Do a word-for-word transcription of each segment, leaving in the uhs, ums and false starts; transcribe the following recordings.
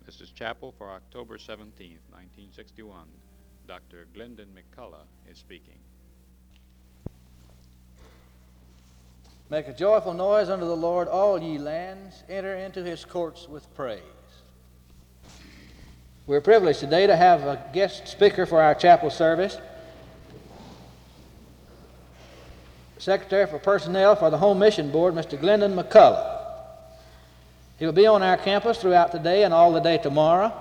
This is chapel for October seventeenth, nineteen sixty-one. Doctor Glendon McCullough is speaking. Make a joyful noise unto the Lord, all ye lands. Enter into his courts with praise. We're privileged today to have a guest speaker for our chapel service. Secretary for Personnel for the Home Mission Board, Mister Glendon McCullough. He will be on our campus throughout the day and all the day tomorrow.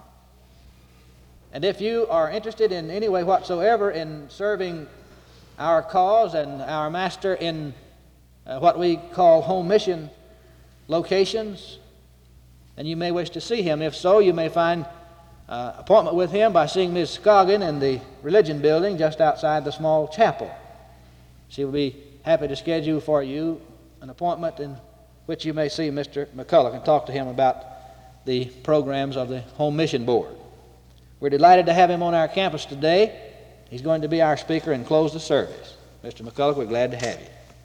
And if you are interested in any way whatsoever in serving our cause and our master in uh, what we call home mission locations, then you may wish to see him. If so, you may find uh, appointment with him by seeing Miz Scoggin in the Religion Building just outside the small chapel. She will be happy to schedule for you an appointment in which you may see Mister McCullough and talk to him about the programs of the Home Mission Board. We're delighted to have him on our campus today. He's going to be our speaker and close the service. Mister McCullough, we're glad to have you.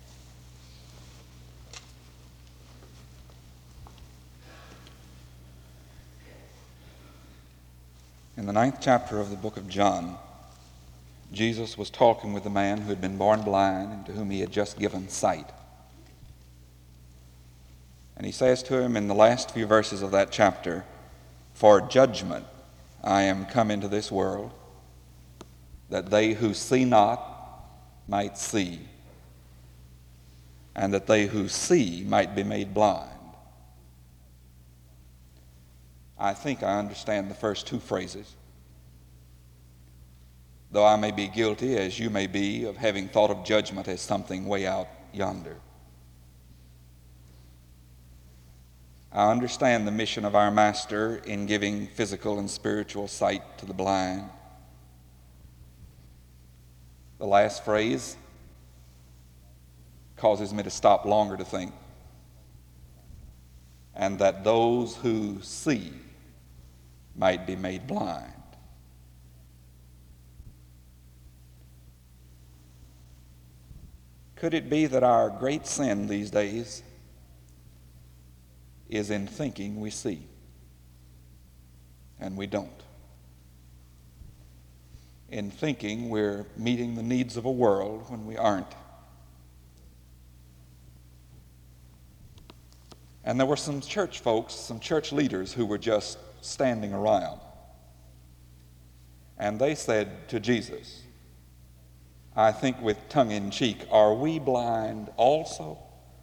In the ninth chapter of the book of John, Jesus was talking with a man who had been born blind and to whom he had just given sight. And he says to him in the last few verses of that chapter, "For judgment I am come into this world, that they who see not might see, and that they who see might be made blind." I think I understand the first two phrases, though I may be guilty, as you may be, of having thought of judgment as something way out yonder. I understand the mission of our Master in giving physical and spiritual sight to the blind. The last phrase causes me to stop longer to think, and that those who see might be made blind. Could it be that our great sin these days is in thinking we see, and we don't? In thinking we're meeting the needs of a world when we aren't. And there were some church folks, some church leaders who were just standing around. And they said to Jesus, I think with tongue in cheek, "Are we blind also?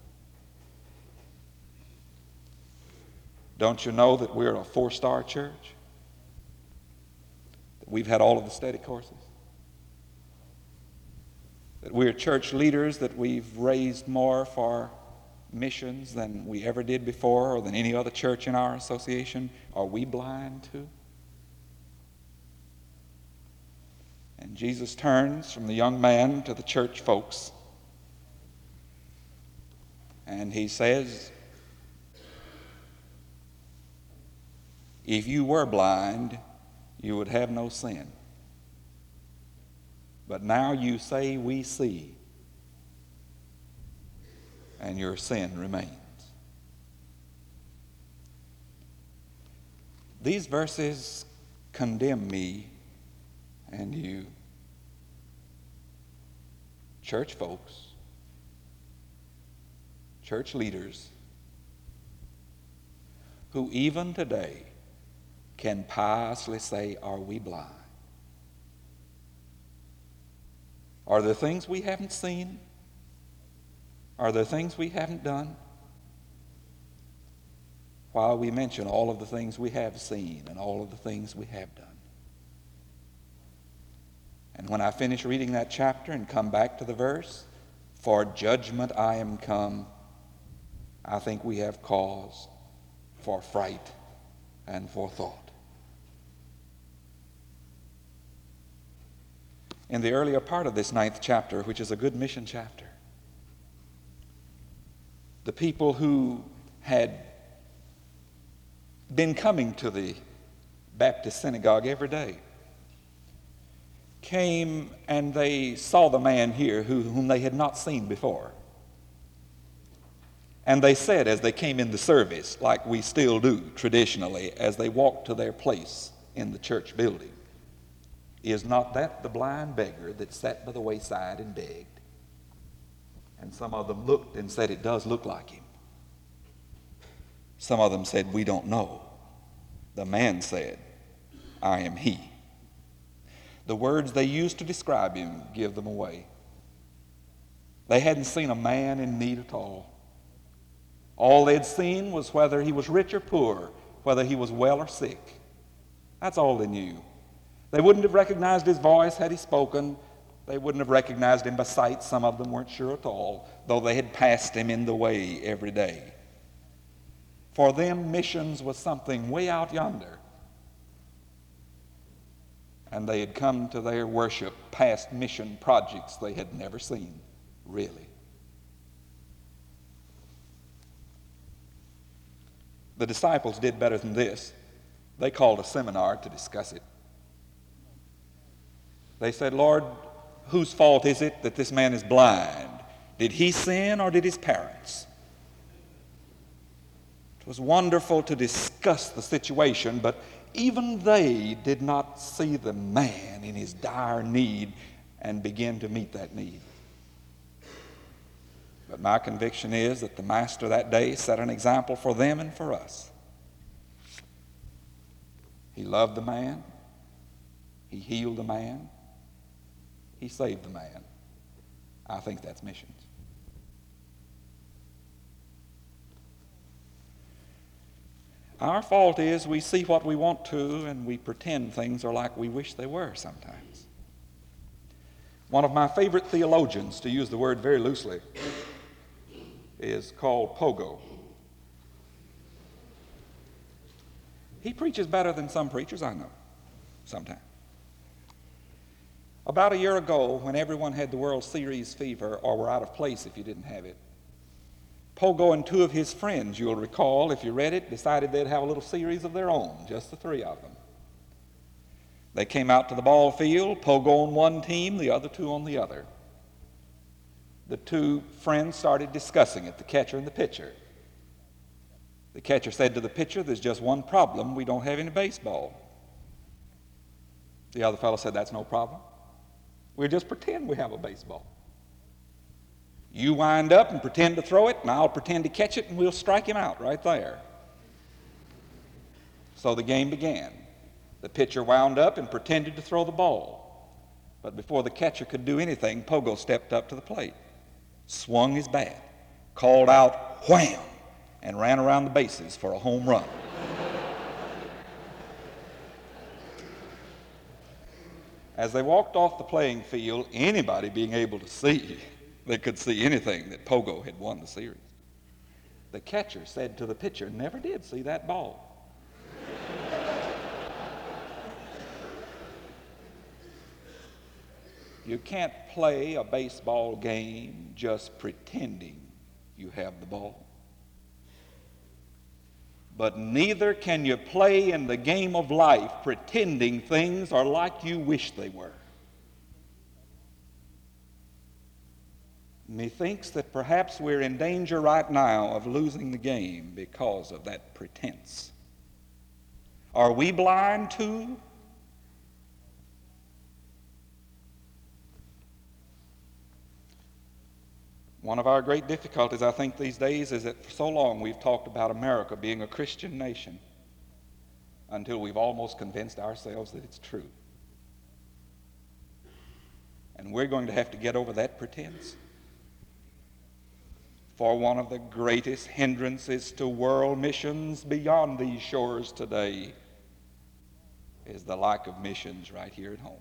Don't you know that we're a four-star church? That we've had all of the study courses? That we're church leaders, that we've raised more for missions than we ever did before or than any other church in our association? Are we blind too?" And Jesus turns from the young man to the church folks, and he says, "If you were blind, you would have no sin. But now you say we see, and your sin remains." These verses condemn me and you, church folks, church leaders, who even today can piously say, "Are we blind?" Are there things we haven't seen? Are there things we haven't done? While we mention all of the things we have seen and all of the things we have done. And when I finish reading that chapter and come back to the verse, "For judgment I am come," I think we have cause for fright and for thought. In the earlier part of this ninth chapter, which is a good mission chapter, the people who had been coming to the Baptist synagogue every day came and they saw the man here who, whom they had not seen before. And they said as they came into service, like we still do traditionally, as they walked to their place in the church building, "Is not that the blind beggar that sat by the wayside and begged?" And some of them looked and said, "It does look like him." Some of them said, "We don't know." The man said, "I am he." The words they used to describe him give them away. They hadn't seen a man in need at all. All they'd seen was whether he was rich or poor, whether he was well or sick. That's all they knew. They wouldn't have recognized his voice had he spoken. They wouldn't have recognized him by sight. Some of them weren't sure at all, though they had passed him in the way every day. For them, missions was something way out yonder. And they had come to their worship past mission projects they had never seen, really. The disciples did better than this. They called a seminar to discuss it. They said, "Lord, whose fault is it that this man is blind? Did he sin or did his parents?" It was wonderful to discuss the situation, but even they did not see the man in his dire need and begin to meet that need. But my conviction is that the Master that day set an example for them and for us. He loved the man. He healed the man. He saved the man. I think that's missions. Our fault is we see what we want to and we pretend things are like we wish they were sometimes. One of my favorite theologians, to use the word very loosely, is called Pogo. He preaches better than some preachers I know sometimes. About a year ago, when everyone had the World Series fever or were out of place if you didn't have it, Pogo and two of his friends, you'll recall, if you read it, decided they'd have a little series of their own, just the three of them. They came out to the ball field, Pogo on one team, the other two on the other. The two friends started discussing it, the catcher and the pitcher. The catcher said to the pitcher, "There's just one problem, we don't have any baseball." The other fellow said, "That's no problem. We'll just pretend we have a baseball. You wind up and pretend to throw it, and I'll pretend to catch it, and we'll strike him out right there." So the game began. The pitcher wound up and pretended to throw the ball. But before the catcher could do anything, Pogo stepped up to the plate, swung his bat, called out, "Wham!" and ran around the bases for a home run. As they walked off the playing field, anybody being able to see, they could see anything, that Pogo had won the series. The catcher said to the pitcher, "Never did see that ball." You can't play a baseball game just pretending you have the ball. But neither can you play in the game of life pretending things are like you wish they were. Methinks that perhaps we're in danger right now of losing the game because of that pretense. Are we blind too? One of our great difficulties, I think, these days is that for so long we've talked about America being a Christian nation until we've almost convinced ourselves that it's true. And we're going to have to get over that pretense. For one of the greatest hindrances to world missions beyond these shores today is the lack of missions right here at home.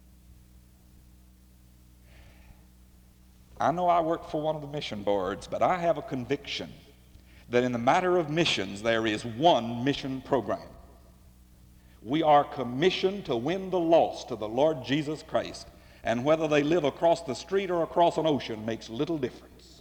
I know I work for one of the mission boards, but I have a conviction that in the matter of missions, there is one mission program. We are commissioned to win the lost to the Lord Jesus Christ, and whether they live across the street or across an ocean makes little difference.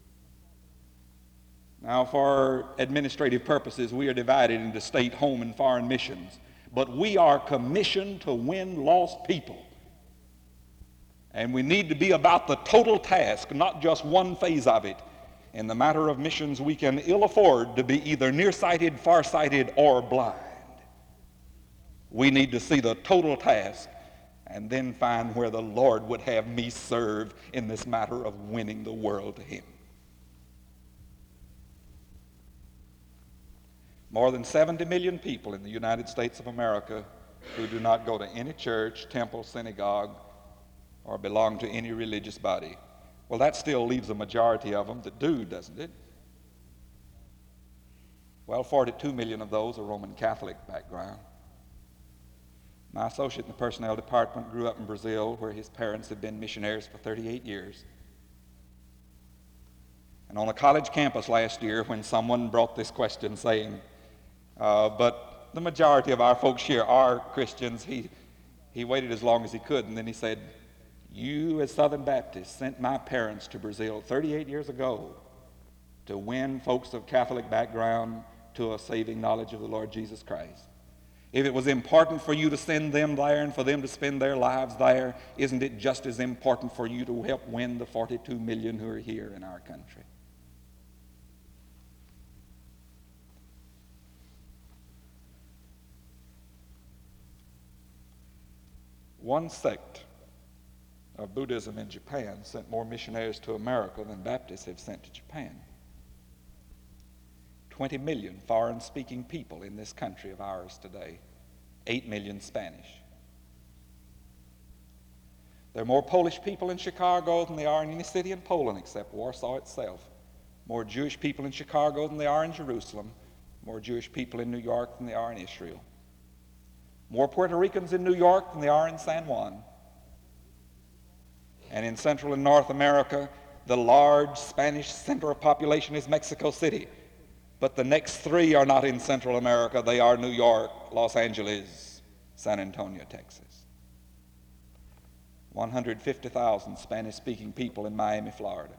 Now, for administrative purposes, we are divided into state, home, and foreign missions, but we are commissioned to win lost people. And we need to be about the total task, not just one phase of it. in the matter of missions, we can ill afford to be either nearsighted, farsighted, or blind. We need to see the total task and then find where the Lord would have me serve in this matter of winning the world to him. More than seventy million people in the United States of America who do not go to any church, temple, synagogue, or belong to any religious body. Well, that still leaves a majority of them that do, doesn't it? Well, forty-two million of those are Roman Catholic background. My associate in the personnel department grew up in Brazil, where his parents had been missionaries for thirty-eight years. And on a college campus last year, when someone brought this question saying, uh, but the majority of our folks here are Christians, he, he waited as long as he could, and then he said, you as Southern Baptists sent my parents to Brazil thirty-eight years ago to win folks of Catholic background to a saving knowledge of the Lord Jesus Christ. If it was important for you to send them there and for them to spend their lives there, isn't it just as important for you to help win the forty-two million who are here in our country? One sect of Buddhism in Japan sent more missionaries to America than Baptists have sent to Japan. twenty million foreign-speaking people in this country of ours today. eight million Spanish. There are more Polish people in Chicago than there are in any city in Poland except Warsaw itself. More Jewish people in Chicago than there are in Jerusalem. More Jewish people in New York than there are in Israel. More Puerto Ricans in New York than there are in San Juan. And in Central and North America, the large Spanish center of population is Mexico City. But the next three are not in Central America. They are New York, Los Angeles, San Antonio, Texas. one hundred fifty thousand Spanish-speaking people in Miami, Florida.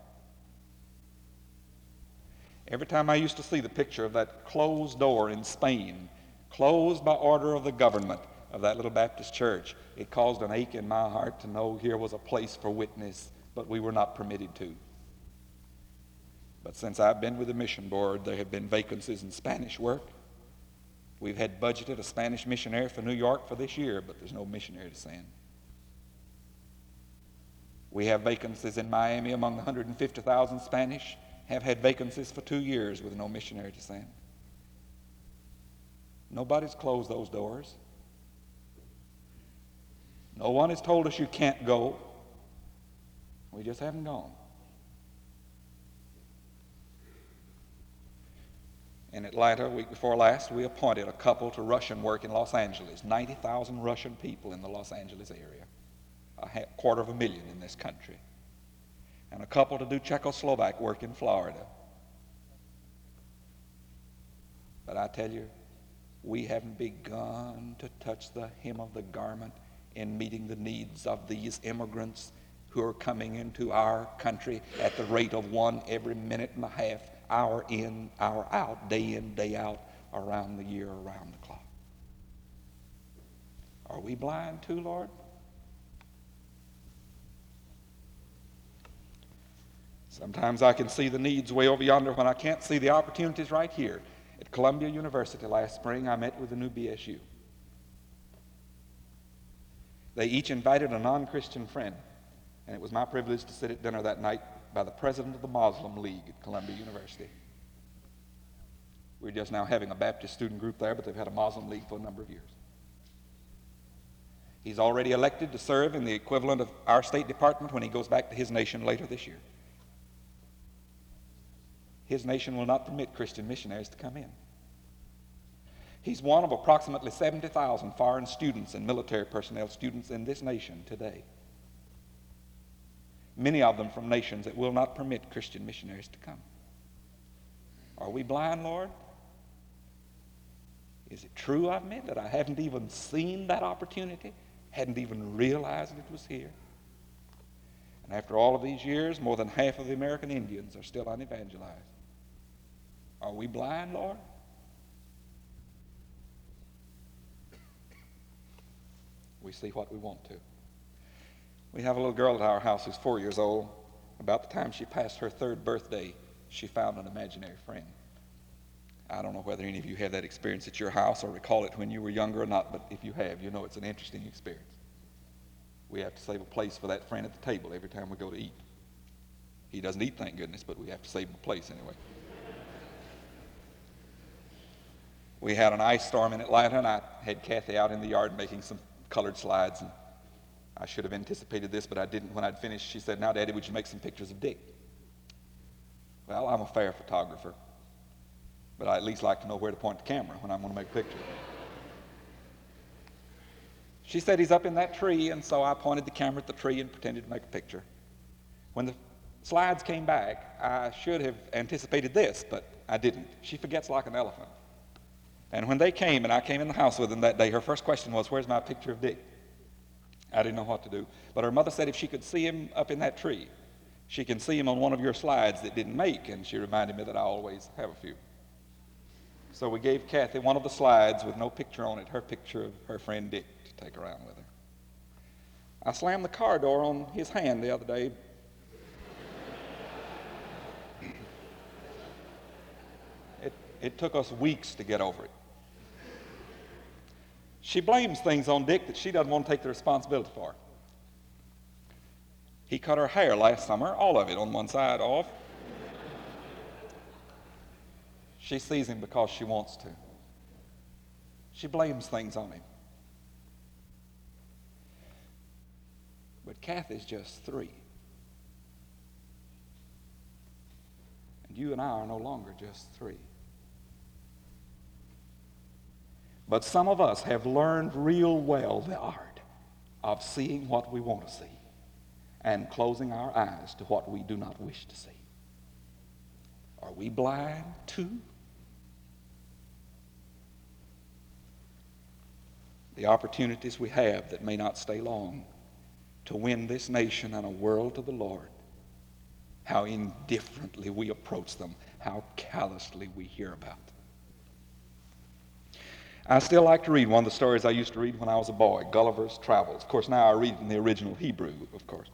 Every time I used to see the picture of that closed door in Spain, closed by order of the government of that little Baptist church, it caused an ache in my heart to know here was a place for witness, but we were not permitted to. But since I've been with the mission board, there have been vacancies in Spanish work. We've had budgeted a Spanish missionary for New York for this year, but there's no missionary to send. We have vacancies in Miami among the one hundred fifty thousand Spanish, have had vacancies for two years with no missionary to send. Nobody's closed those doors. No one has told us you can't go. We just haven't gone. In Atlanta, a week before last, we appointed a couple to Russian work in Los Angeles. ninety thousand Russian people in the Los Angeles area. A half, quarter of a million in this country. And a couple to do Czechoslovak work in Florida. But I tell you, we haven't begun to touch the hem of the garment in meeting the needs of these immigrants who are coming into our country at the rate of one every minute and a half, hour in, hour out, day in, day out, around the year, around the clock. Are we blind too, Lord? Sometimes I can see the needs way over yonder when I can't see the opportunities right here. At Columbia University last spring, I met with the new B S U. They each invited a non-Christian friend, and it was my privilege to sit at dinner that night by the president of the Muslim League at Columbia University. We're just now having a Baptist student group there, but they've had a Muslim League for a number of years. He's already elected to serve in the equivalent of our State Department when he goes back to his nation later this year. His nation will not permit Christian missionaries to come in. He's one of approximately seventy thousand foreign students and military personnel students in this nation today. Many of them from nations that will not permit Christian missionaries to come. Are we blind, Lord? Is it true of me that I haven't even seen that opportunity, hadn't even realized it was here? And after all of these years, more than half of the American Indians are still unevangelized. Are we blind, Lord? We see what we want to. We have a little girl at our house who's four years old. About the time she passed her third birthday, she found an imaginary friend. I don't know whether any of you have that experience at your house or recall it when you were younger or not, but if you have, you know it's an interesting experience. We have to save a place for that friend at the table every time we go to eat. He doesn't eat, thank goodness, but we have to save him a place anyway. We had an ice storm in Atlanta, and I had Kathy out in the yard making some colored slides. And I should have anticipated this, but I didn't. When I'd finished, she said, "Now, Daddy, would you make some pictures of Dick?" Well, I'm a fair photographer, but I at least like to know where to point the camera when I'm going to make a picture. She said, "He's up in that tree," and so I pointed the camera at the tree and pretended to make a picture. When the slides came back, I should have anticipated this, but I didn't. She forgets like an elephant. And when they came, and I came in the house with them that day, her first question was, "Where's my picture of Dick?" I didn't know what to do. But her mother said if she could see him up in that tree, she can see him on one of your slides that didn't make, and she reminded me that I always have a few. So we gave Kathy one of the slides with no picture on it, her picture of her friend Dick, to take around with her. I slammed the car door on his hand the other day. It, it took us weeks to get over it. She blames things on Dick that she doesn't want to take the responsibility for. He cut her hair last summer, all of it on one side off. She sees him because she wants to. She blames things on him. But Kathy's just three. And you and I are no longer just three. But some of us have learned real well the art of seeing what we want to see and closing our eyes to what we do not wish to see. Are we blind too? The opportunities we have that may not stay long to win this nation and a world to the Lord, how indifferently we approach them, how callously we hear about them. I still like to read one of the stories I used to read when I was a boy, Gulliver's Travels. Of course, now I read in the original Hebrew, of course.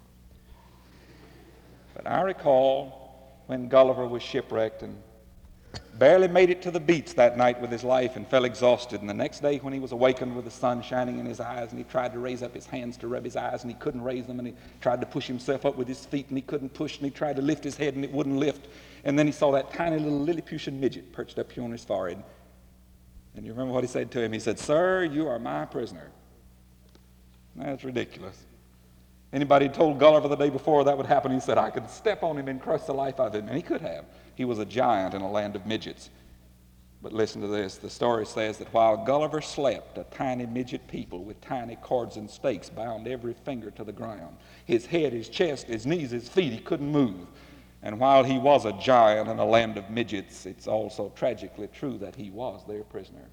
But I recall when Gulliver was shipwrecked and barely made it to the beach that night with his life and fell exhausted. And the next day when he was awakened with the sun shining in his eyes and he tried to raise up his hands to rub his eyes and he couldn't raise them, and he tried to push himself up with his feet and he couldn't push, and he tried to lift his head and it wouldn't lift. And then he saw that tiny little Lilliputian midget perched up here on his forehead. And you remember what he said to him? He said, "Sir, you are my prisoner." That's ridiculous. Anybody told Gulliver the day before that would happen, he said, "I could step on him and crush the life out of him." And he could have. He was a giant in a land of midgets. But listen to this. The story says that while Gulliver slept, a tiny midget people with tiny cords and stakes bound every finger to the ground. His head, his chest, his knees, his feet, he couldn't move. And while he was a giant in a land of midgets, it's also tragically true that he was their prisoner.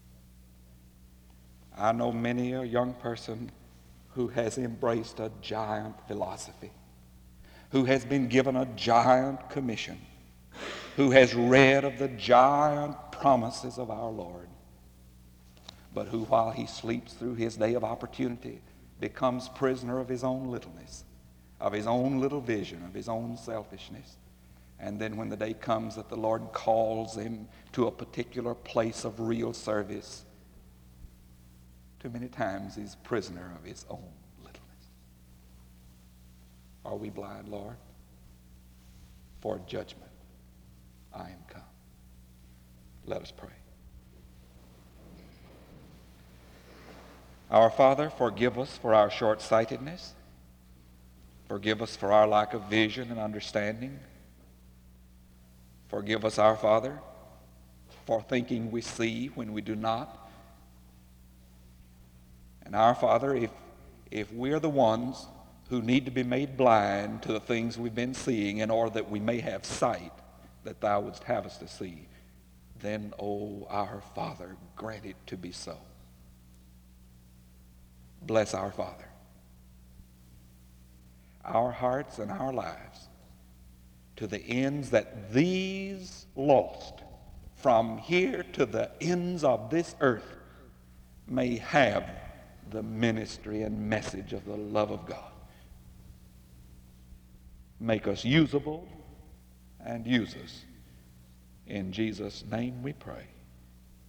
I know many a young person who has embraced a giant philosophy, who has been given a giant commission, who has read of the giant promises of our Lord, but who, while he sleeps through his day of opportunity, becomes prisoner of his own littleness, of his own little vision, of his own selfishness. And then when the day comes that the Lord calls him to a particular place of real service, too many times he's prisoner of his own littleness. Are we blind, Lord? For judgment I am come. Let us pray. Our Father, forgive us for our short-sightedness. Forgive us for our lack of vision and understanding. Forgive us, our Father, for thinking we see when we do not. And our Father, if, if we're the ones who need to be made blind to the things we've been seeing in order that we may have sight that Thou wouldst have us to see, then, O our Father, grant it to be so. Bless our Father, our hearts and our lives, to the ends that these lost from here to the ends of this earth may have the ministry and message of the love of God. Make us usable and use us. In Jesus' name we pray.